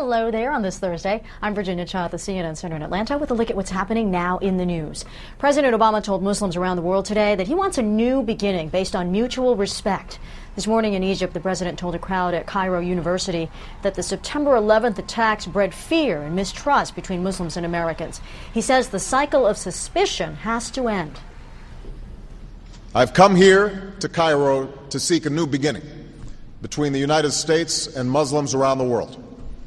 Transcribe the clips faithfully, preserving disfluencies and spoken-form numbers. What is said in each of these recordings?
Hello there on this Thursday. I'm Virginia Cha at the C N N Center in Atlanta with a look at what's happening now in the news. President Obama told Muslims around the world today that he wants a new beginning based on mutual respect. This morning in Egypt, the president told a crowd at Cairo University that the September eleventh attacks bred fear and mistrust between Muslims and Americans. He says the cycle of suspicion has to end. I've come here to Cairo to seek a new beginning between the United States and Muslims around the world,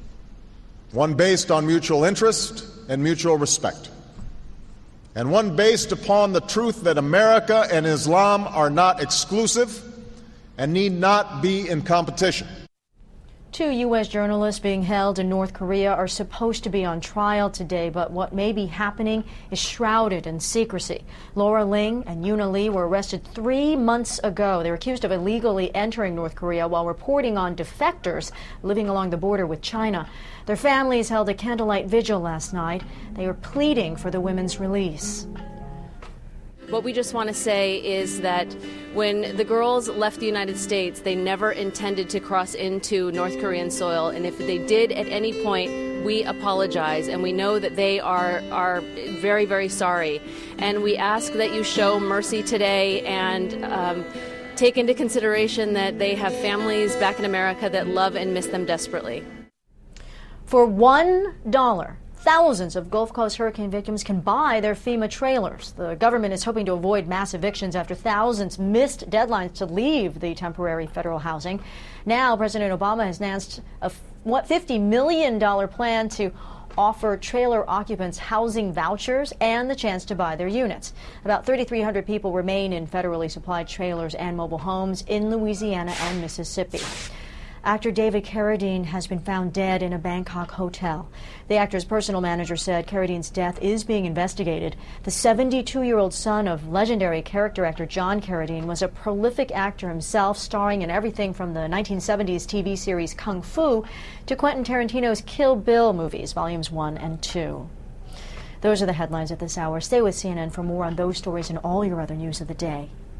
one based on mutual interest and mutual respect, and one based upon the truth that America and Islam are not exclusive and need not be in competition. Two U S journalists being held in North Korea are supposed to be on trial today, but what may be happening is shrouded in secrecy. Laura Ling and Yuna Lee were arrested three months ago. They were accused of illegally entering North Korea while reporting on defectors living along the border with China. Their families held a candlelight vigil last night. They are pleading for the women's release. What we just want to say is that when the girls left the United States, they never intended to cross into North Korean soil. And if they did at any point, we apologize. And we know that they are, are very, very sorry. And we ask that you show mercy today and um, take into consideration that they have families back in America that love and miss them desperately. For one dollar, thousands of Gulf Coast hurricane victims can buy their FEMA trailers. The government is hoping to avoid mass evictions after thousands missed deadlines to leave the temporary federal housing. Now, President Obama has announced a fifty million dollars plan to offer trailer occupants housing vouchers and the chance to buy their units. About thirty-three hundred people remain in federally supplied trailers and mobile homes in Louisiana and Mississippi. Actor David Carradine has been found dead in a Bangkok hotel. The actor's personal manager said Carradine's death is being investigated. The seventy-two-year-old son of legendary character actor John Carradine was a prolific actor himself, starring in everything from the nineteen seventies T V series Kung Fu to Quentin Tarantino's Kill Bill movies, Volumes one and two. Those are the headlines at this hour. Stay with C N N for more on those stories and all your other news of the day.